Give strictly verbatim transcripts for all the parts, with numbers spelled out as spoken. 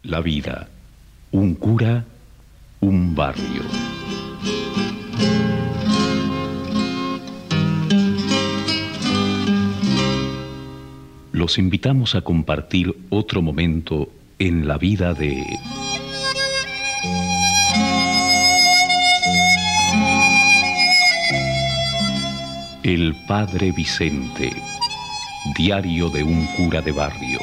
La vida, un cura, un barrio. Los invitamos a compartir otro momento en la vida de... El Padre Vicente, diario de un cura de barrio.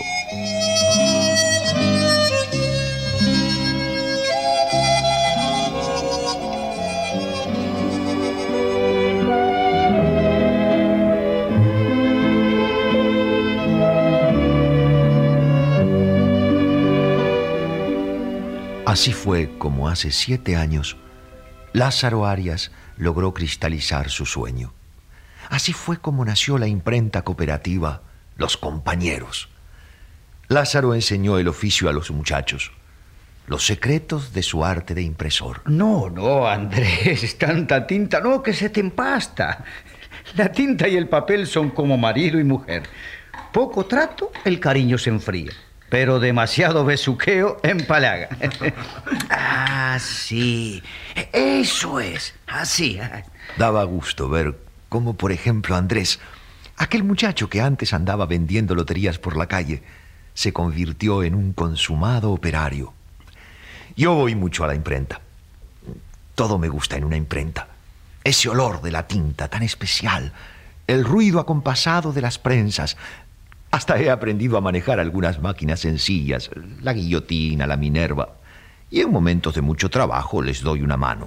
Así fue como hace siete años Lázaro Arias logró cristalizar su sueño. Así fue como nació la imprenta cooperativa Los Compañeros. Lázaro enseñó el oficio a los muchachos, los secretos de su arte de impresor. No, no, Andrés, tanta tinta, no, que se te empasta. La tinta y el papel son como marido y mujer. Poco trato, el cariño se enfría. Pero demasiado besuqueo empalaga. Ah, sí. Eso es. Así. Daba gusto ver cómo, por ejemplo, Andrés, aquel muchacho que antes andaba vendiendo loterías por la calle, se convirtió en un consumado operario. Yo voy mucho a la imprenta. Todo me gusta en una imprenta. Ese olor de la tinta tan especial, el ruido acompasado de las prensas. Hasta he aprendido a manejar algunas máquinas sencillas, la guillotina, la Minerva, y en momentos de mucho trabajo les doy una mano.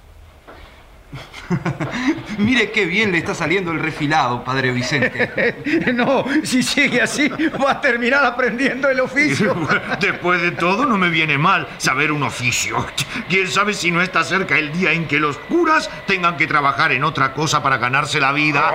Mire qué bien le está saliendo el refilado, Padre Vicente. No, si sigue así, va a terminar aprendiendo el oficio. Después de todo, no me viene mal saber un oficio. ¿Quién sabe si no está cerca el día en que los curas tengan que trabajar en otra cosa para ganarse la vida?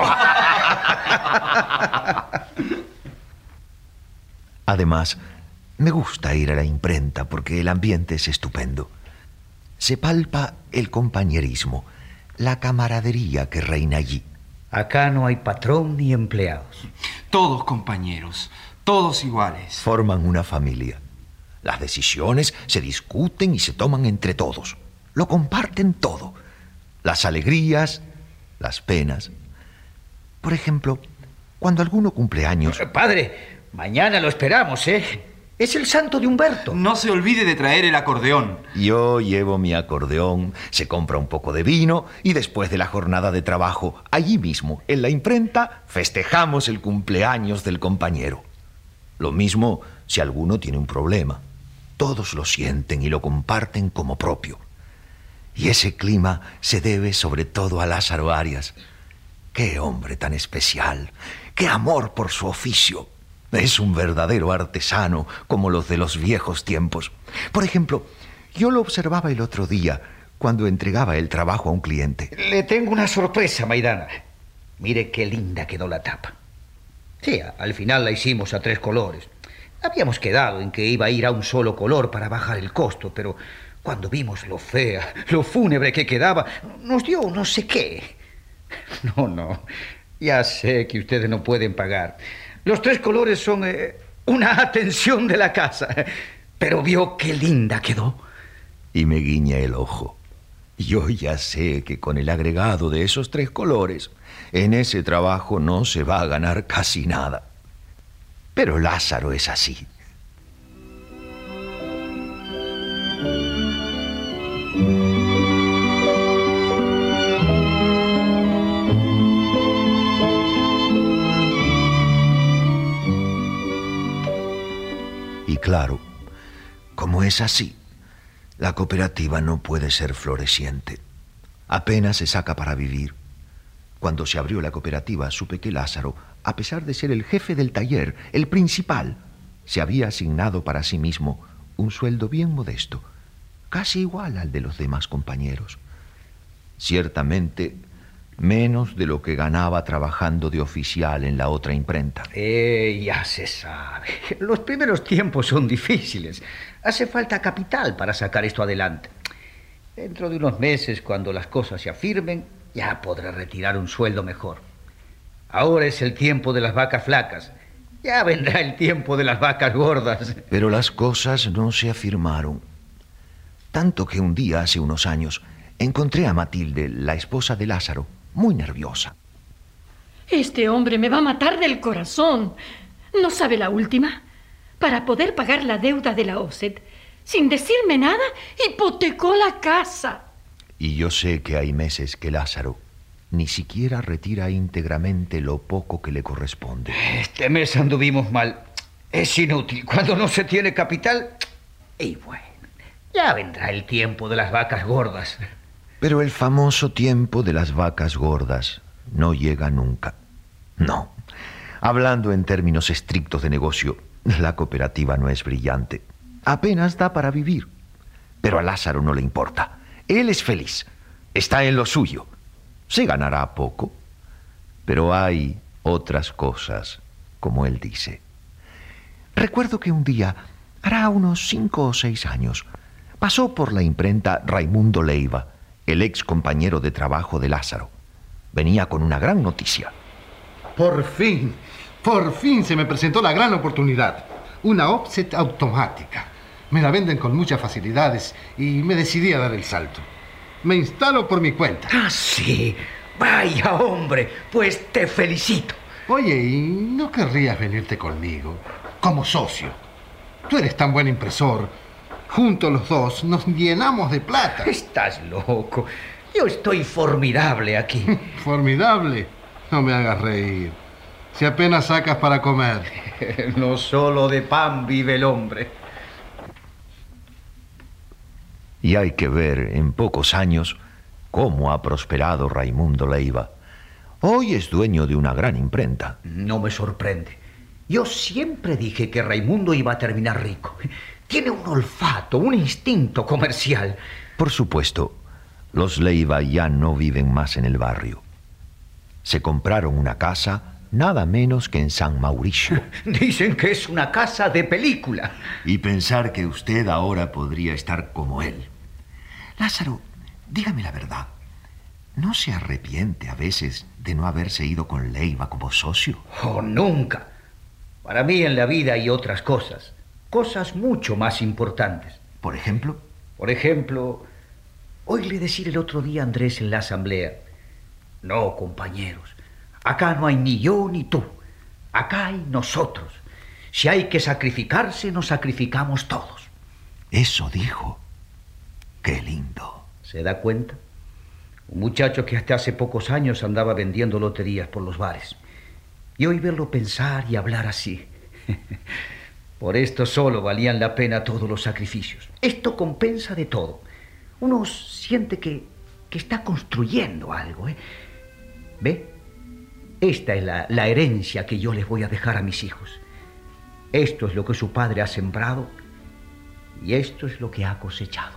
Además, me gusta ir a la imprenta porque el ambiente es estupendo. Se palpa el compañerismo, la camaradería que reina allí. Acá no hay patrón ni empleados. Todos compañeros, todos iguales. Forman una familia. Las decisiones se discuten y se toman entre todos. Lo comparten todo. Las alegrías, las penas. Por ejemplo, cuando alguno cumple años... Padre... Mañana lo esperamos, ¿eh? Es el santo de Humberto. No se olvide de traer el acordeón. Yo llevo mi acordeón, se compra un poco de vino y después de la jornada de trabajo, allí mismo, en la imprenta, festejamos el cumpleaños del compañero. Lo mismo si alguno tiene un problema. Todos lo sienten y lo comparten como propio. Y ese clima se debe sobre todo a Lázaro Arias. ¡Qué hombre tan especial! ¡Qué amor por su oficio! Es un verdadero artesano, como los de los viejos tiempos. Por ejemplo, yo lo observaba el otro día, cuando entregaba el trabajo a un cliente. Le tengo una sorpresa, Maidana. Mire qué linda quedó la tapa. Sí, al final la hicimos a tres colores. Habíamos quedado en que iba a ir a un solo color para bajar el costo, pero cuando vimos lo fea, lo fúnebre que quedaba, nos dio no sé qué. No, no, ya sé que ustedes no pueden pagar. Los tres colores son eh, una atención de la casa. Pero vio qué linda quedó. Y me guiña el ojo. Yo ya sé que con el agregado de esos tres colores, en ese trabajo no se va a ganar casi nada. Pero Lázaro es así. Y claro, como es así, la cooperativa no puede ser floreciente. Apenas se saca para vivir. Cuando se abrió la cooperativa, supe que Lázaro, a pesar de ser el jefe del taller, el principal, se había asignado para sí mismo un sueldo bien modesto, casi igual al de los demás compañeros. Ciertamente, menos de lo que ganaba trabajando de oficial en la otra imprenta. Eh, ya se sabe. Los primeros tiempos son difíciles. Hace falta capital para sacar esto adelante. Dentro de unos meses, cuando las cosas se afirmen, ya podrá retirar un sueldo mejor. Ahora es el tiempo de las vacas flacas Ya vendrá el tiempo de las vacas gordas. Pero las cosas no se afirmaron. Tanto que un día, hace unos años, encontré a Matilde, la esposa de Lázaro, muy nerviosa. Este hombre me va a matar del corazón. ¿No sabe la última? Para poder pagar la deuda de la O S E D, sin decirme nada, hipotecó la casa. Y yo sé que hay meses que Lázaro ni siquiera retira íntegramente lo poco que le corresponde. Este mes anduvimos mal. Es inútil. Cuando no se tiene capital... Y bueno, ya vendrá el tiempo de las vacas gordas. Pero el famoso tiempo de las vacas gordas no llega nunca. No. Hablando en términos estrictos de negocio, la cooperativa no es brillante. Apenas da para vivir. Pero a Lázaro no le importa. Él es feliz. Está en lo suyo. Se ganará poco. Pero hay otras cosas, como él dice. Recuerdo que un día, hará unos cinco o seis años, pasó por la imprenta Raimundo Leiva, el ex compañero de trabajo de Lázaro. Venía con una gran noticia. Por fin, por fin se me presentó la gran oportunidad. Una offset automática. Me la venden con muchas facilidades y me decidí a dar el salto. Me instalo por mi cuenta. Ah, sí. Vaya, hombre. Pues te felicito. Oye, ¿y no querrías venirte conmigo como socio? Tú eres tan buen impresor. Juntos los dos nos llenamos de plata. Estás loco. Yo estoy formidable aquí. Formidable. No me hagas reír. Si apenas sacas para comer. No solo de pan vive el hombre. Y hay que ver en pocos años cómo ha prosperado Raimundo Leiva. Hoy es dueño de una gran imprenta. No me sorprende. Yo siempre dije que Raimundo iba a terminar rico. Tiene un olfato, un instinto comercial. Por supuesto, los Leiva ya no viven más en el barrio. Se compraron una casa nada menos que en San Mauricio. Dicen que es una casa de película. Y pensar que usted ahora podría estar como él. Lázaro, dígame la verdad. ¿No se arrepiente a veces de no haberse ido con Leiva como socio? Oh, nunca. Para mí en la vida hay otras cosas. Cosas mucho más importantes. ¿Por ejemplo? Por ejemplo, oíle decir el otro día a Andrés en la asamblea: no, compañeros, acá no hay ni yo ni tú. Acá hay nosotros. Si hay que sacrificarse, nos sacrificamos todos. Eso dijo. Qué lindo. ¿Se da cuenta? Un muchacho que hasta hace pocos años andaba vendiendo loterías por los bares. Y hoy verlo pensar y hablar así. Por esto solo valían la pena todos los sacrificios. Esto compensa de todo. Uno siente que, que está construyendo algo, ¿eh? ¿Ve? Esta es la, la herencia que yo les voy a dejar a mis hijos. Esto es lo que su padre ha sembrado y esto es lo que ha cosechado.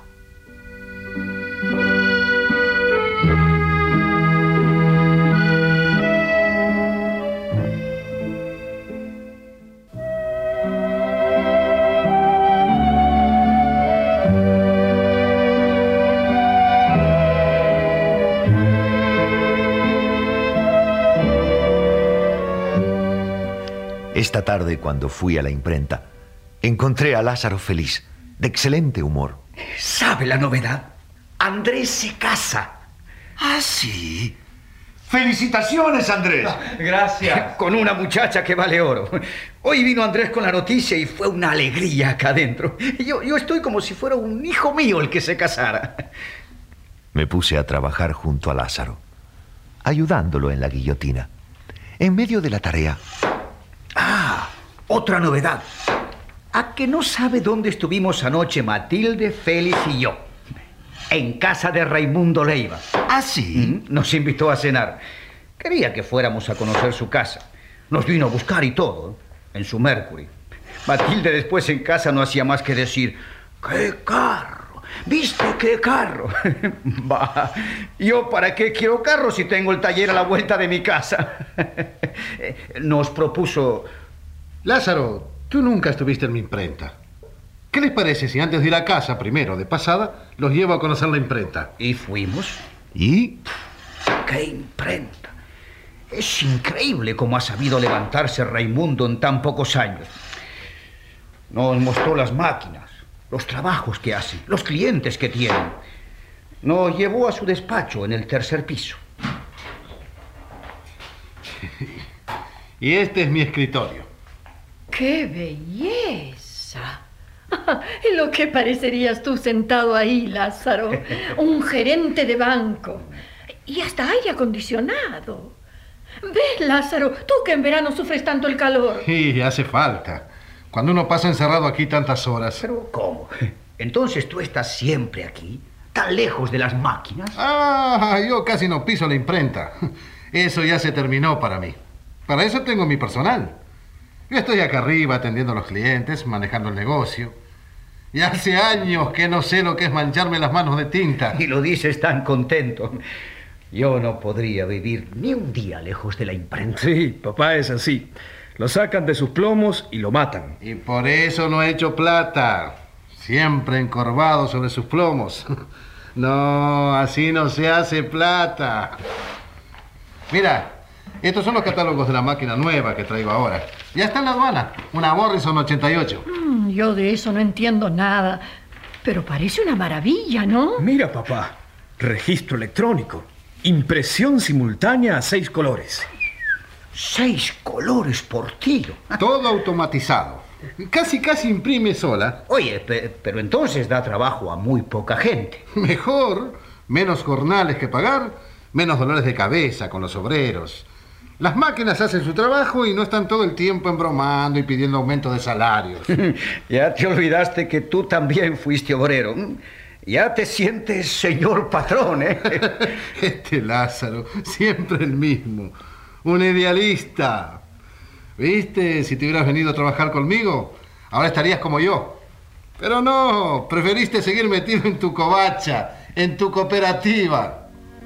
Esta tarde, cuando fui a la imprenta, encontré a Lázaro feliz, de excelente humor. ¿Sabe la novedad? Andrés se casa. ¿Ah, sí? ¡Felicitaciones, Andrés! Gracias. Con una muchacha que vale oro. Hoy vino Andrés con la noticia y fue una alegría acá adentro. Yo, yo estoy como si fuera un hijo mío el que se casara. Me puse a trabajar junto a Lázaro, ayudándolo en la guillotina. En medio de la tarea... Ah, otra novedad. ¿A que no sabe dónde estuvimos anoche Matilde, Félix y yo? En casa de Raimundo Leiva. ¿Ah, sí? ¿Mm? Nos invitó a cenar. Quería que fuéramos a conocer su casa. Nos vino a buscar y todo, en su Mercury. Matilde después en casa no hacía más que decir: ¡qué carro! ¿Viste qué carro? Bah, ¿yo para qué quiero carro si tengo el taller a la vuelta de mi casa? Nos propuso... Lázaro, tú nunca estuviste en mi imprenta. ¿Qué les parece si antes de ir a casa, primero, de pasada, los llevo a conocer la imprenta? ¿Y fuimos? ¿Y? ¡Qué imprenta! Es increíble cómo ha sabido levantarse Raimundo en tan pocos años. Nos mostró las máquinas, los trabajos que hace, los clientes que tienen. Nos llevó a su despacho en el tercer piso. Y este es mi escritorio. ¡Qué belleza! En lo que parecerías tú sentado ahí, Lázaro. Un gerente de banco. Y hasta aire acondicionado. ¿Ves, Lázaro? Tú que en verano sufres tanto el calor. Sí, hace falta. Cuando uno pasa encerrado aquí tantas horas. ¿Pero cómo? Entonces tú estás siempre aquí, tan lejos de las máquinas. Ah, yo casi no piso la imprenta. Eso ya se terminó para mí. Para eso tengo mi personal. Yo estoy acá arriba atendiendo a los clientes, manejando el negocio. Y hace años que no sé lo que es mancharme las manos de tinta. Y lo dices tan contento. Yo no podría vivir ni un día lejos de la imprenta. Sí, papá es así. Lo sacan de sus plomos y lo matan. Y por eso no he hecho plata. Siempre encorvado sobre sus plomos. No, así no se hace plata. Mira, estos son los catálogos de la máquina nueva que traigo ahora. Ya está en la aduana. Una Morrison ochenta y ocho. Mm, yo de eso no entiendo nada. Pero parece una maravilla, ¿no? Mira, papá. Registro electrónico. Impresión simultánea a seis colores. Seis colores por tiro. Todo automatizado. Casi, casi imprime sola. Oye, pe- pero entonces da trabajo a muy poca gente. Mejor. Menos jornales que pagar. Menos dolores de cabeza con los obreros. Las máquinas hacen su trabajo y no están todo el tiempo embromando y pidiendo aumento de salarios. Ya te olvidaste que tú también fuiste obrero. Ya te sientes señor patrón, ¿eh? Este Lázaro, siempre el mismo. Un idealista. ¿Viste? Si te hubieras venido a trabajar conmigo, ahora estarías como yo. Pero no, preferiste seguir metido en tu covacha, en tu cooperativa.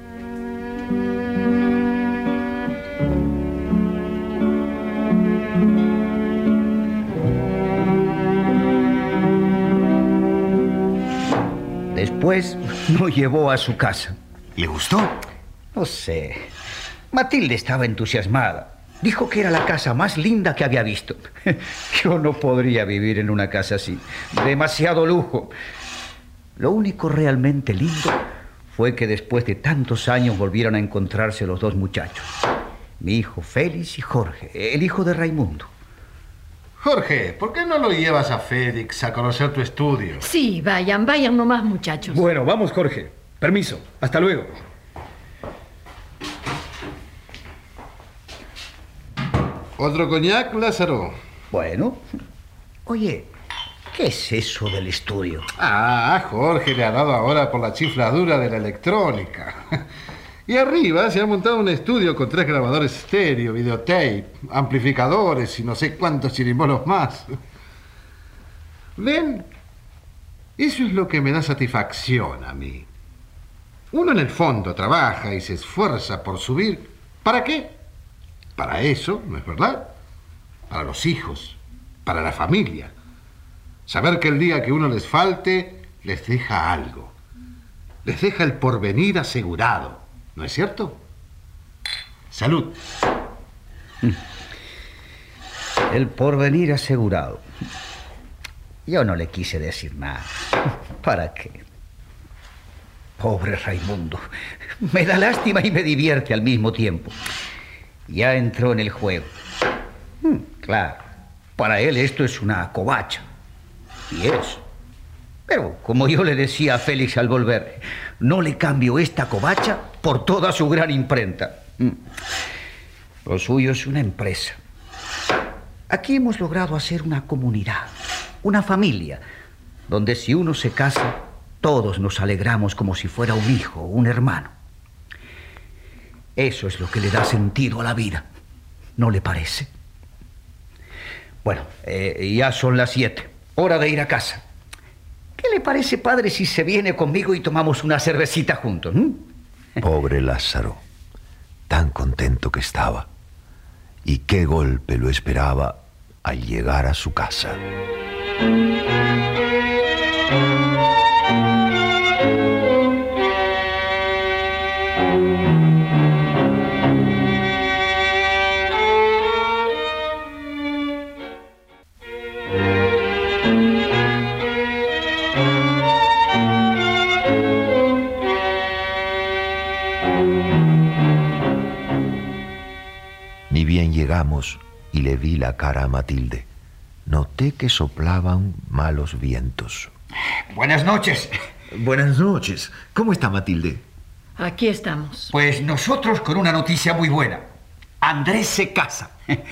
Después nos llevó a su casa. ¿Le gustó? No sé. Matilde estaba entusiasmada. Dijo que era la casa más linda que había visto. Yo no podría vivir en una casa así. Demasiado lujo. Lo único realmente lindo fue que después de tantos años volvieron a encontrarse los dos muchachos. Mi hijo Félix y Jorge, el hijo de Raimundo. Jorge, ¿por qué no lo llevas a Félix a conocer tu estudio? Sí, vayan, vayan nomás, muchachos. Bueno, vamos, Jorge. Permiso. Hasta luego. ¿Otro coñac, Lázaro? Bueno. Oye, ¿qué es eso del estudio? Ah, Jorge le ha dado ahora por la chifladura de la electrónica. Y arriba se ha montado un estudio con tres grabadores estéreo, videotape, amplificadores y no sé cuántos chirimbolos más. ¿Ven? Eso es lo que me da satisfacción a mí. Uno en el fondo trabaja y se esfuerza por subir. ¿Para qué? Para eso, ¿no es verdad? Para los hijos, para la familia. Saber que el día que uno les falte, les deja algo. Les deja el porvenir asegurado. ¿No es cierto? Salud. El porvenir asegurado. Yo no le quise decir nada. ¿Para qué? Pobre Raimundo. Me da lástima y me divierte al mismo tiempo. Ya entró en el juego. Hmm, claro, para él esto es una covacha. Y es. Pero, como yo le decía a Félix al volver, no le cambio esta covacha por toda su gran imprenta. Hmm. Lo suyo es una empresa. Aquí hemos logrado hacer una comunidad, una familia, donde si uno se casa, todos nos alegramos como si fuera un hijo o un hermano. Eso es lo que le da sentido a la vida, ¿no le parece? Bueno, eh, ya son las siete, hora de ir a casa. ¿Qué le parece, padre, si se viene conmigo y tomamos una cervecita juntos? ¿Mm? Pobre Lázaro, tan contento que estaba. Y qué golpe lo esperaba al llegar a su casa. llegamos y le vi la cara a Matilde, noté que soplaban malos vientos. Buenas noches. Buenas noches. ¿Cómo está Matilde? Aquí estamos. Pues nosotros con una noticia muy buena. Andrés se casa.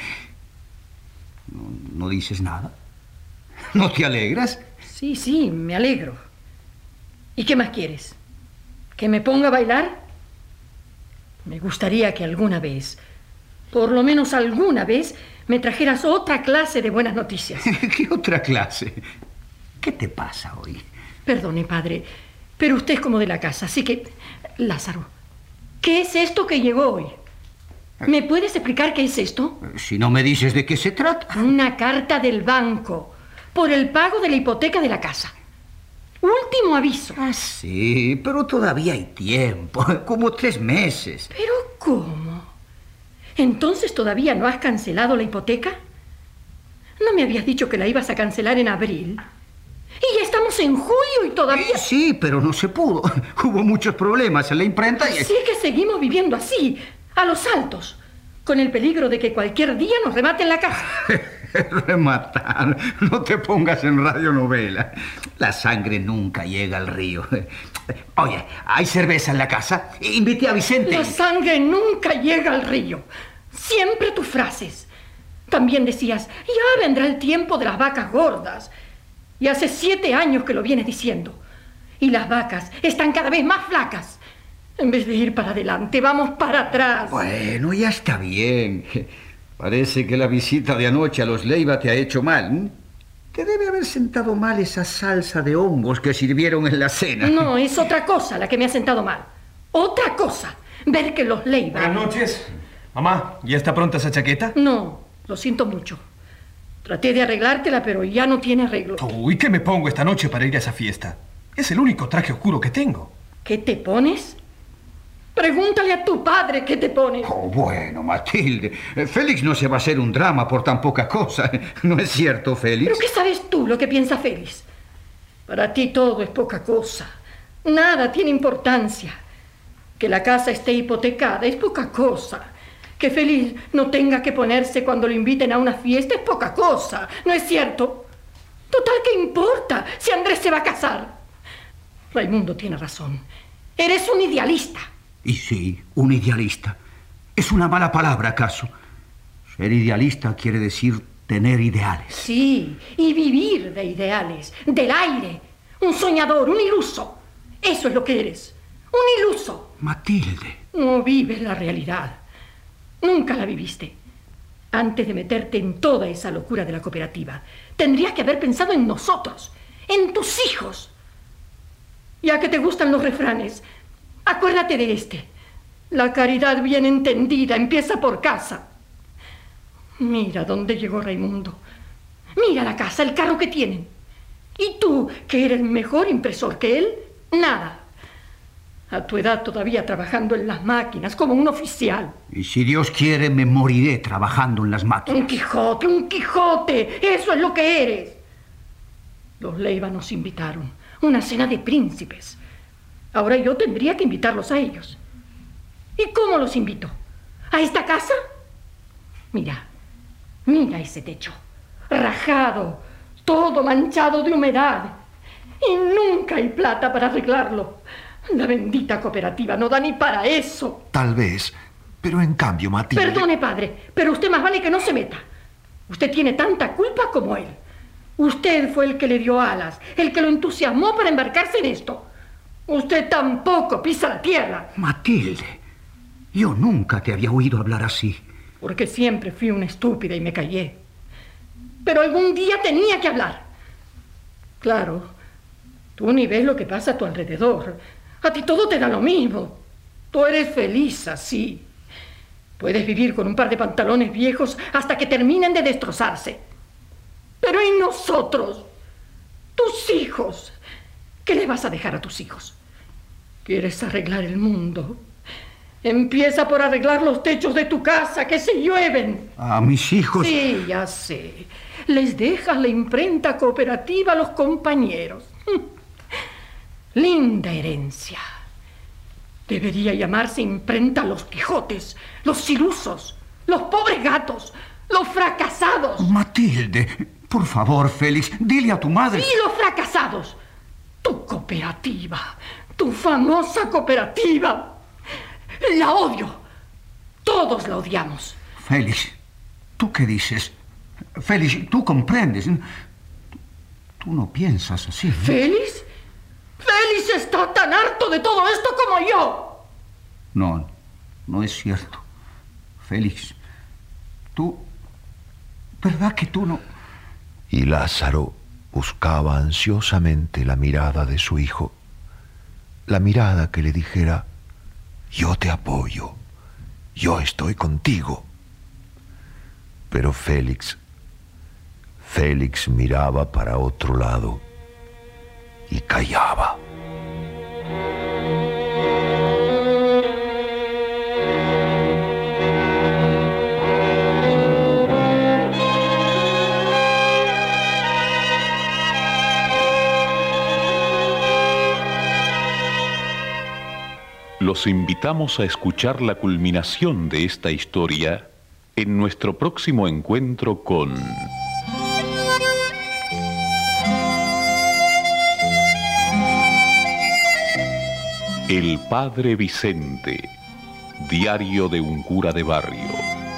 ¿No, no dices nada? ¿No te alegras? Sí, sí, me alegro. ¿Y qué más quieres? ¿Que me ponga a bailar? Me gustaría que alguna vez, por lo menos alguna vez, me trajeras otra clase de buenas noticias. ¿Qué otra clase? ¿Qué te pasa hoy? Perdone, padre, pero usted es como de la casa, así que... Lázaro, ¿qué es esto que llegó hoy? ¿Me puedes explicar qué es esto? Si no me dices de qué se trata. Una carta del banco por el pago de la hipoteca de la casa. Último aviso. Ah, sí, pero todavía hay tiempo, como tres meses. ¿Pero cómo? ¿Entonces todavía no has cancelado la hipoteca? ¿No me habías dicho que la ibas a cancelar en abril? Y ya estamos en julio y todavía... Sí, pero no se pudo. Hubo muchos problemas en la imprenta y... Así que seguimos viviendo así, a los saltos, con el peligro de que cualquier día nos rematen la casa. Rematar. No te pongas en radionovela. La sangre nunca llega al río. Oye, ¿hay cerveza en la casa? Invité a Vicente. La sangre nunca llega al río. Siempre tus frases. También decías, ya vendrá el tiempo de las vacas gordas. Y hace siete años que lo vienes diciendo. Y las vacas están cada vez más flacas. En vez de ir para adelante, vamos para atrás. Bueno, ya está bien. Parece que la visita de anoche a los Leiva te ha hecho mal. Te debe haber sentado mal esa salsa de hongos que sirvieron en la cena. No, es otra cosa la que me ha sentado mal. Otra cosa. Ver que los Leiva... Buenas noches. Mamá, ¿ya está pronta esa chaqueta? No, lo siento mucho. Traté de arreglártela, pero ya no tiene arreglo. Uy, ¿qué me pongo esta noche para ir a esa fiesta? Es el único traje oscuro que tengo. ¿Qué te pones? Pregúntale a tu padre qué te pones. Oh, bueno, Matilde. Félix no se va a hacer un drama por tan poca cosa. ¿No es cierto, Félix? ¿Pero qué sabes tú lo que piensa Félix? Para ti todo es poca cosa. Nada tiene importancia. Que la casa esté hipotecada es poca cosa. Que Félix no tenga que ponerse cuando lo inviten a una fiesta es poca cosa. ¿No es cierto? Total, ¿qué importa si Andrés se va a casar? Raimundo tiene razón. Eres un idealista. Y sí, un idealista. ¿Es una mala palabra, acaso? Ser idealista quiere decir tener ideales. Sí, y vivir de ideales, del aire. Un soñador, un iluso. Eso es lo que eres. Un iluso. Matilde. No vives la realidad. Nunca la viviste. Antes de meterte en toda esa locura de la cooperativa, tendrías que haber pensado en nosotros, en tus hijos. Ya que te gustan los refranes, acuérdate de este. La caridad bien entendida empieza por casa. Mira dónde llegó Raimundo. Mira la casa, el carro que tienen. Y tú, que eres mejor impresor que él, nada. A tu edad todavía trabajando en las máquinas como un oficial. Y si Dios quiere, me moriré trabajando en las máquinas. Un Quijote, un Quijote. Eso es lo que eres. Los Leiva nos invitaron. Una cena de príncipes. Ahora yo tendría que invitarlos a ellos. ¿Y cómo los invito? ¿A esta casa? Mira, mira ese techo. Rajado, todo manchado de humedad. Y nunca hay plata para arreglarlo. La bendita cooperativa no da ni para eso. Tal vez, pero en cambio, Matilde... Perdone, padre, pero usted más vale que no se meta. Usted tiene tanta culpa como él. Usted fue el que le dio alas, el que lo entusiasmó para embarcarse en esto. Usted tampoco pisa la tierra. Matilde, yo nunca te había oído hablar así. Porque siempre fui una estúpida y me callé. Pero algún día tenía que hablar. Claro, tú ni ves lo que pasa a tu alrededor. A ti todo te da lo mismo. Tú eres feliz así. Puedes vivir con un par de pantalones viejos hasta que terminen de destrozarse. Pero ¿y nosotros? Tus hijos. ¿Qué le vas a dejar a tus hijos? ¿Quieres arreglar el mundo? Empieza por arreglar los techos de tu casa, que se llueven. A mis hijos... Sí, ya sé. Les dejas la imprenta cooperativa a los compañeros. Linda herencia. Debería llamarse imprenta Los Quijotes, los ilusos. los pobres gatos, los fracasados. Matilde, por favor, Félix, dile a tu madre... Sí, los fracasados. Tu cooperativa, tu famosa cooperativa. La odio. Todos la odiamos. Félix, ¿tú qué dices? Félix, tú comprendes. Tú no piensas así, ¿no? ¿Félix? Félix está tan harto de todo esto como yo. No, no es cierto. Félix, tú... ¿verdad que tú no...? Y Lázaro buscaba ansiosamente la mirada de su hijo. La mirada que le dijera: yo te apoyo, yo estoy contigo. Pero Félix, Félix miraba para otro lado y callaba. Los invitamos a escuchar la culminación de esta historia en nuestro próximo encuentro con... El Padre Vicente, diario de un cura de barrio.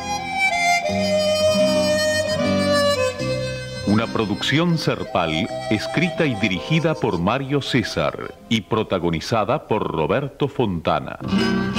Una producción Serpal, escrita y dirigida por Mario César y protagonizada por Roberto Fontana.